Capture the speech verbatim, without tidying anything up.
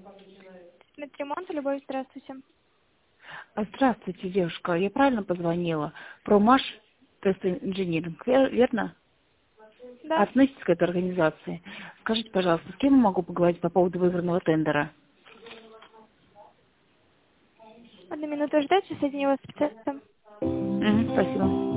Медремонт, Любовь, здравствуйте. А, Здравствуйте, девушка. Я правильно позвонила? Про Маш Тест Инжиниринг, вер- верно? Да. Относитесь к этой организации. Скажите, пожалуйста, с кем я могу поговорить по поводу выигранного тендера? Одну минуту ждать, соединю вас с специалистом. Мгм, спасибо.